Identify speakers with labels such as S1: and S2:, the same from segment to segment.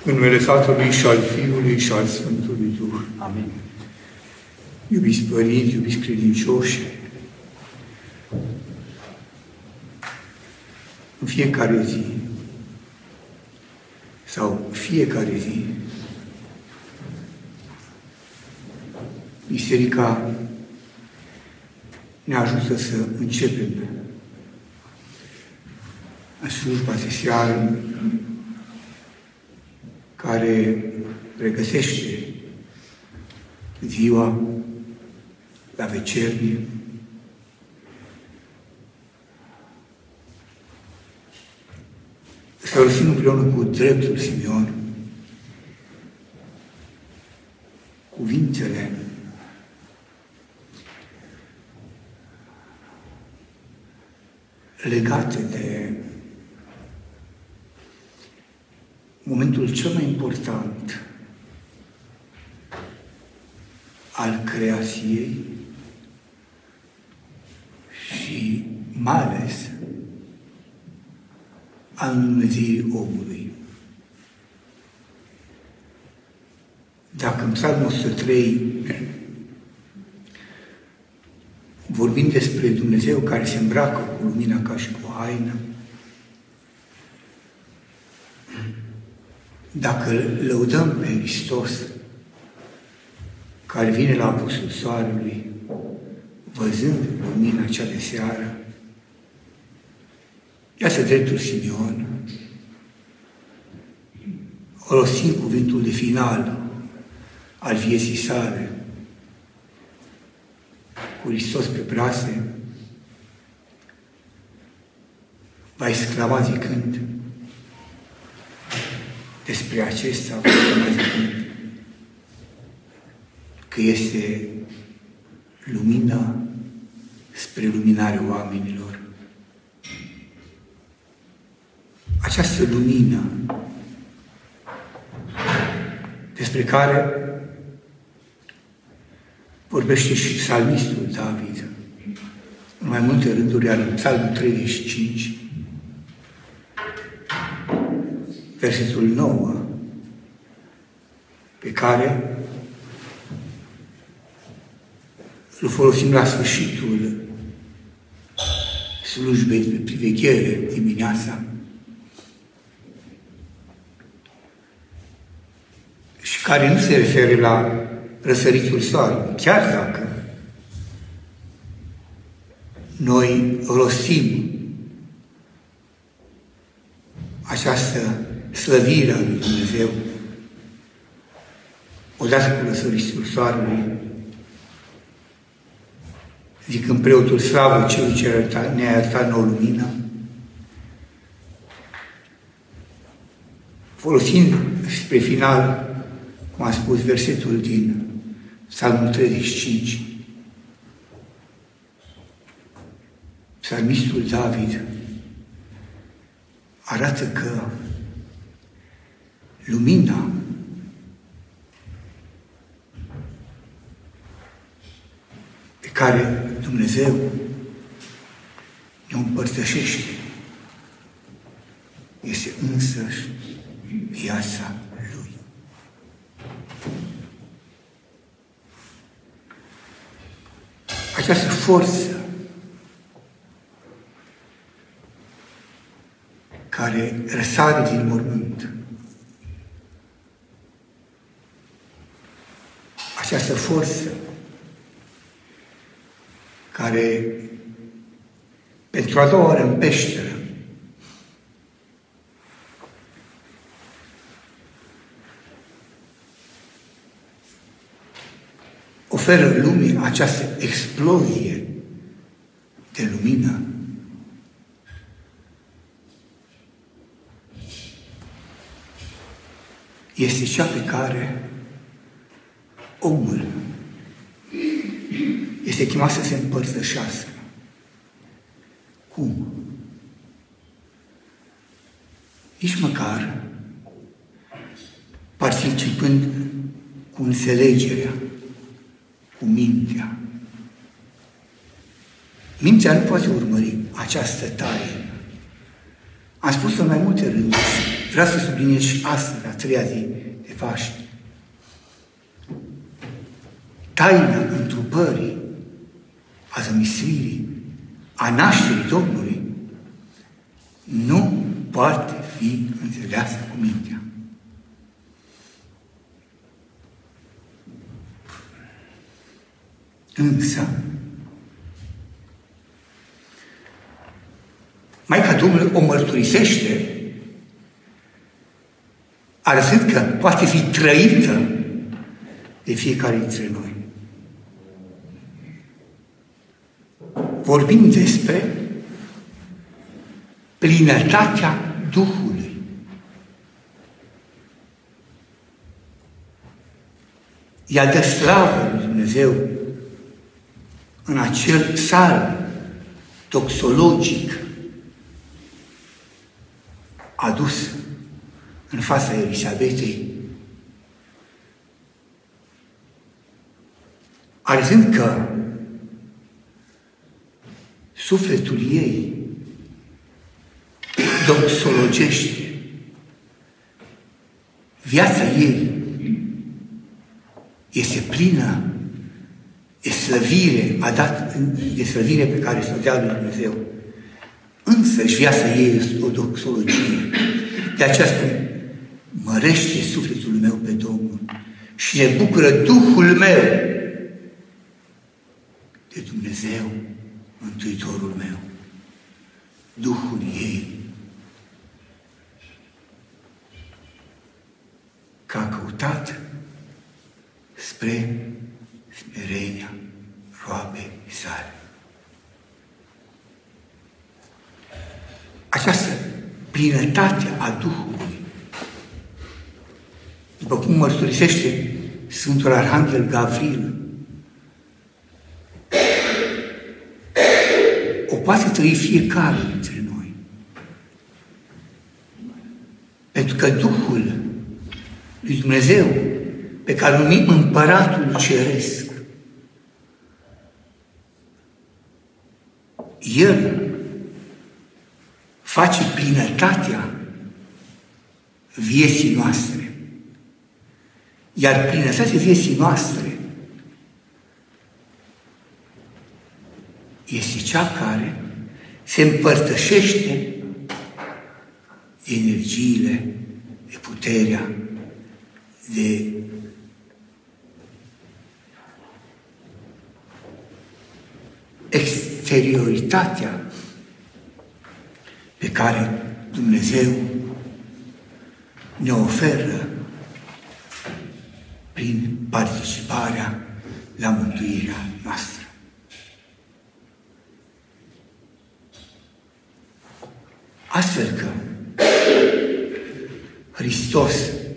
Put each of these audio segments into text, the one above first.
S1: În numele Tatălui și al Fiului și al Sfântului Duh.
S2: Amin.
S1: Iubiți părinți, iubiți credincioși, în fiecare zi, sau fiecare zi, Biserica ne ajută să începem în slujba de seară, care pregătește ziua la vecernie, să rostim împreună cu dreptul Simeon cuvintele legate de momentul cel mai important al creației și mai ales al înmulțirii omului. Dacă în Psalmul 103 vorbim despre Dumnezeu care se îmbracă cu lumina ca și cu haină, dacă lăudăm pe Hristos care vine la apusul soarelui, văzând lumina cea de seară, iată dreptul Simeon, rosind cuvântul de final al vieții sale, cu Hristos pe brațe, va exclama zicând despre acesta, va exclama zicând că este lumina spre luminarea oamenilor. Această lumină despre care vorbește și psalmistul David în mai multe rânduri, iar în Psalmul 35, versetul 9, pe care îl folosim la sfârșitul slujbei de priveghere dimineața, și care nu se referă la răsăritul soarelui, chiar dacă noi rostim această slăvire a lui Dumnezeu odată cu răsăritul soarelui, zicând preotul slavă celui ce ne-a iertat nouă lumină, folosind spre final, cum a spus versetul din Psalmul 35, psalmistul David arată că lumina pe care Dumnezeu ne împărtășește este însăși viața Lui. Această forță care răsare din mormânt, această forță care pentru a doua oară în peșteră oferă lumii această explozie de lumină, este cea pe care omul este chemat să se împărtășească. Cum? Nici măcar participând cu înțelegerea, cu mintea. Mintea nu poate urmări această taină. Am spus-o în mai multe rânduri. vreau să subliniez și astăzi, a treia zi de Paște. Taina întrupării, a zămislirii, a nașterii Domnului, nu poate fi înțeleasă cu mintea. Însă, Maica Domnului o mărturisește, arătând că poate fi trăită de fiecare dintre noi. Vorbim despre plinătatea Duhului. Ea dă slavă lui Dumnezeu în acel psalm doxologic adus în fața Elisabetei, arătând că sufletul ei doxologește, viața ei este plină de slăvire, de slăvire pe care să o dea lui Dumnezeu. Însăși viața ei este o doxologie. De aceea spune, mărește sufletul meu pe Domnul și ne bucură Duhul meu de Dumnezeu, Mântuitorul meu. Duhul ei, că a căutat spre smerenia roabei sale. Această plinătate a Duhului, după cum mărturisește Sfântul Arhanghel Gavril, o poate trăi fiecare dintre noi. Pentru că Duhul lui Dumnezeu, pe care îl numim Împăratul Ceresc, El face plinătatea vieții noastre. Iar plinătatea vieții noastre este cea care se împărtășește de energiile, de puterea, de exterioritatea pe care Dumnezeu ne oferă prin participarea la mântuirea noastră. Astfel că Hristos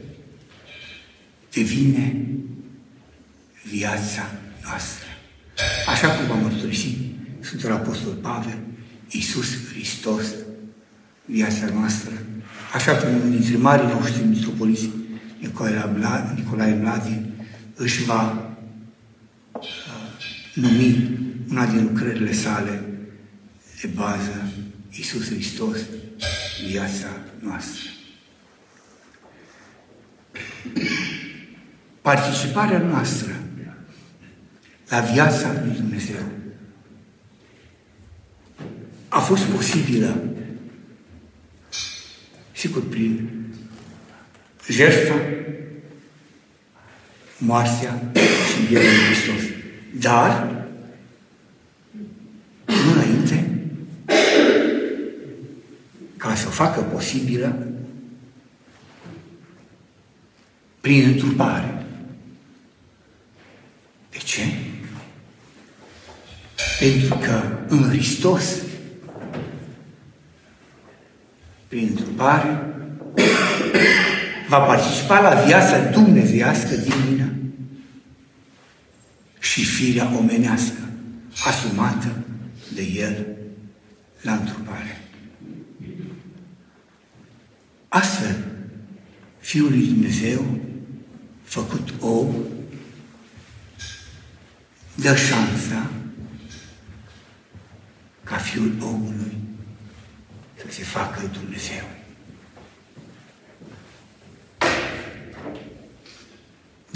S1: devine viața noastră. Așa cum am mărturisit Sfântul Apostol Pavel, Iisus Hristos, viața noastră, așa cum unul dintre marii noștri mitropoliți, Nicolae Mladin, își va numi una din lucrările sale de bază, Iisus Hristos, viața noastră. Participarea noastră la viața lui Dumnezeu a fost posibilă, sigur, prin jertfa, moartea și învierea lui Hristos. Dar, nu înainte, ca să o facă posibilă, prin întrupare. De ce? Pentru că în Hristos, prin întrupare, va participa la viața dumnezeiască divină și firea omenească, asumată de El la întrupare. Astfel, Fiul lui Dumnezeu, făcut om, dă șansa ca Fiul omului să se facă Dumnezeu.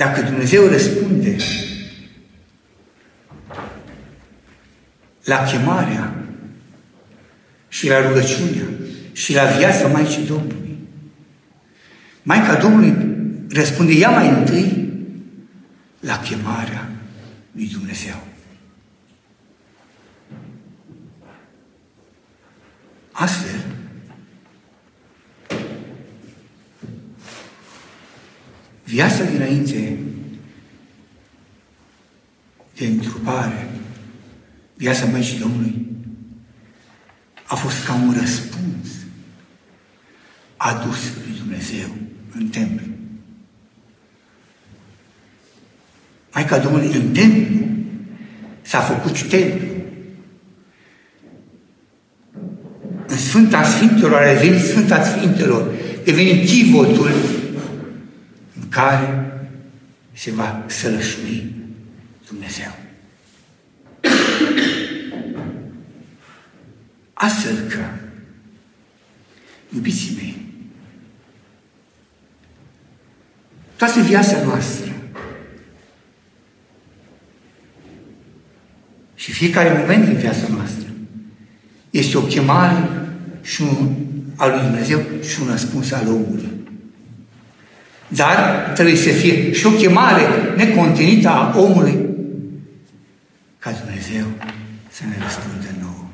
S1: Dacă Dumnezeu răspunde la chemarea și la rugăciunea și la viața Maicii Domnului, Maica Domnului răspunde ea mai întâi la chemarea lui Dumnezeu. Astfel, viața dinainte de întrupare, viața Maicii Domnului, a fost ca un răspuns adus lui Dumnezeu în templu. Maica Domnului în templu s-a făcut templu. În Sfânta Sfintelor a revenit Sfânta Sfintelor, deveni chivotul în care se va sălășui Dumnezeu. Astfel că, iubiții mei, toată viața noastră și fiecare moment din viața noastră este o chemare al lui Dumnezeu și un răspuns al omului. Dar trebuie să fie și o chemare necontenită a omului ca Dumnezeu să ne răspundă nouă.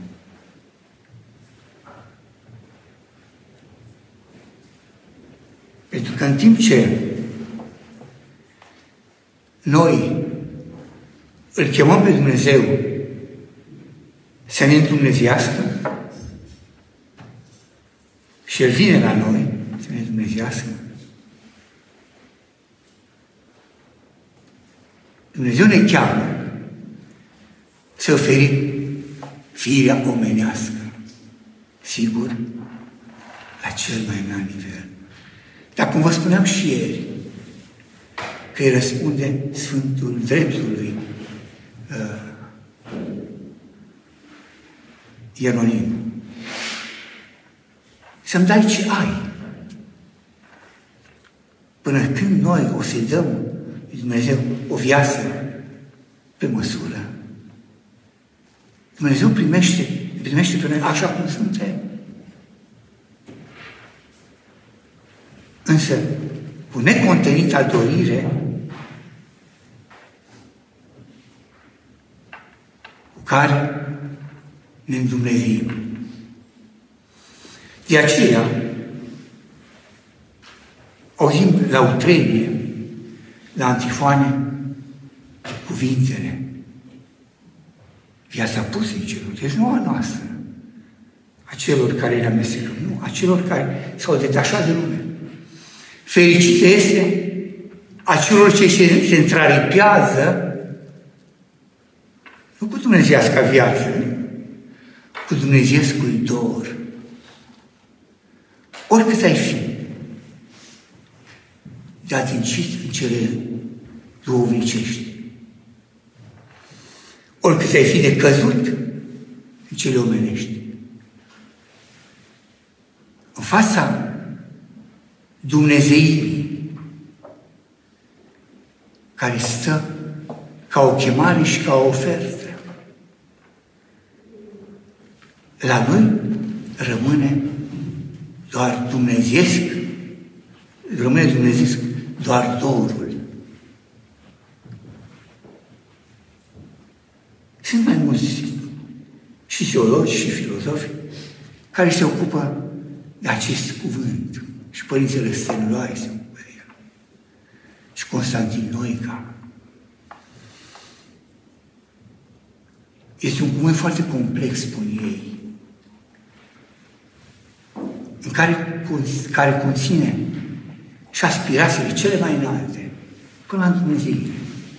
S1: Pentru că în timp ce noi îl chemăm pe Dumnezeu să ne îndumnezească și El vine la noi să ne îndumnezească, Dumnezeu ne cheamă să oferim firea omenească, sigur, la cel mai înalt nivel. Dar cum vă spuneam și ieri, că îi răspunde Sfântul Dreptului Ieronim. Să-mi dai ce ai. Până când noi o să-i dăm lui Dumnezeu o viață pe măsură, Dumnezeu primește pe noi așa cum suntem. Însă, cu necontenită dorire, cu care ne îndumnezeim. De aceea, auzim la utrenie, la antifoane, cuvintele. Viața pusticelor, deci nu a noastră, a celor care le amestecăm, nu, a celor care s-au detașat de lume. Fericită este a celor ce se întraripează nu cu dumnezeiasca viață, cu dumnezeiescul dor. Oricât ai fi de adâncit în cele duhovnicești, oricât ai fi de căzut în cele omenești, în fața dumnezeirii care stă ca o chemare și ca o ofertă, la noi rămâne doar dumnezeiesc, rămâne dumnezeiesc doar dorul. Sunt mai mulți și teologi și filozofi care se ocupă de acest cuvânt. Și Părintele Stăniloae se ocupă de el. Și Constantin Noica. Este un cuvânt foarte complex, spun ei, în care conține și aspirațiile cele mai înalte, până la Dumnezeire.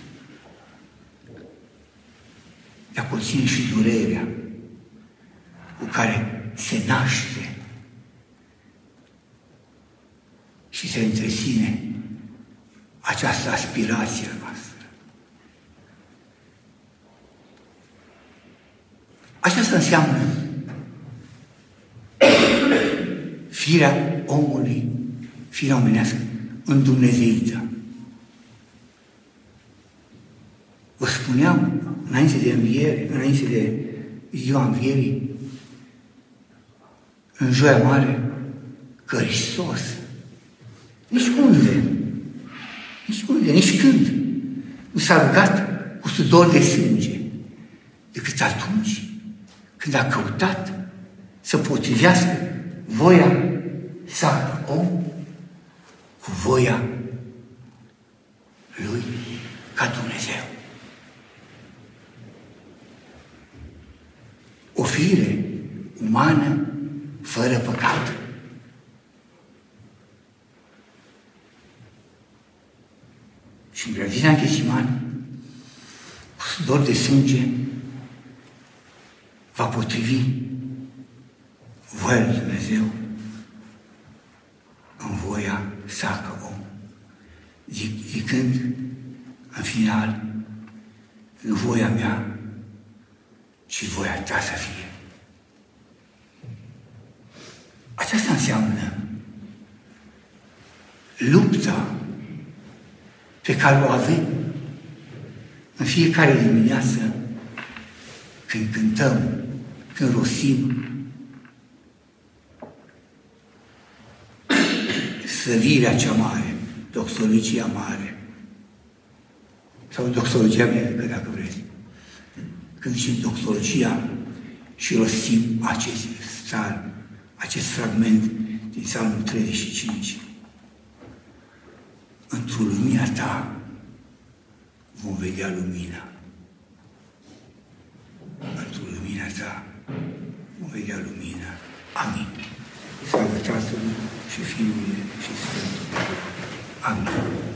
S1: Dar conține și durerea cu care se naște și se întreține această aspirație noastră. Aceasta înseamnă firea omului, firea omenească, îndumnezeită. vă spuneam înainte de înviere, înainte de ziua învierii, în Joia Mare, că Hristos, nici unde, nici când, nu s-a rugat cu sudor de sânge, decât atunci când a căutat să potrivească voia sa om cu voia lui ca Dumnezeu. O fire umană fără păcat. Și în grădina Ghețimani, cu sudor de sânge, va potrivi voia lui Dumnezeu în voia sa ca om, zicând în final, nu voia mea, ci voia ta să fie. Aceasta înseamnă lupta pe care o avem în fiecare dimineață când cântăm, când rostim slăvirea cea mare, doxologia mare, sau doxologia medică, dacă vreți. Când zicem doxologia și rostim acest psalm, acest fragment din Psalmul 35. Într-o lumina ta vom vedea lumina. Într-o lumina ta vom vedea lumina. Amin. Slavă Tatălui și Fiului și Sfântului. Amin.